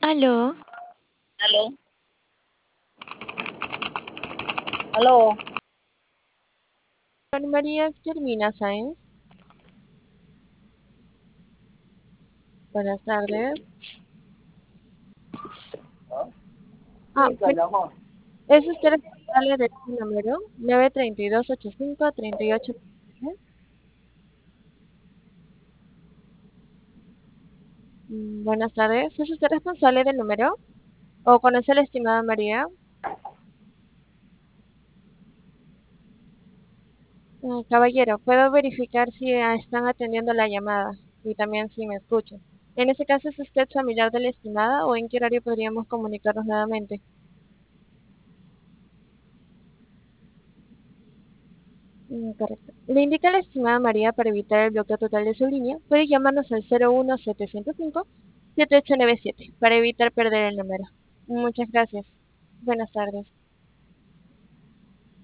Aló, Aló, aló. Juan María Guillermina Sáenz, buenas tardes. Sí, Bueno, llamó. es usted responsable del número 9328538. Buenas tardes, ¿es usted responsable del número? ¿O conoce a la estimada María? Caballero, puedo verificar si están atendiendo la llamada y también si me escuchan. En ese caso, ¿es usted familiar de la estimada o en qué horario podríamos comunicarnos nuevamente? Correcto. Le indica a la estimada María para evitar el bloqueo total de su línea, puede llamarnos al 01705-7897 para evitar perder el número. Muchas gracias. Buenas tardes.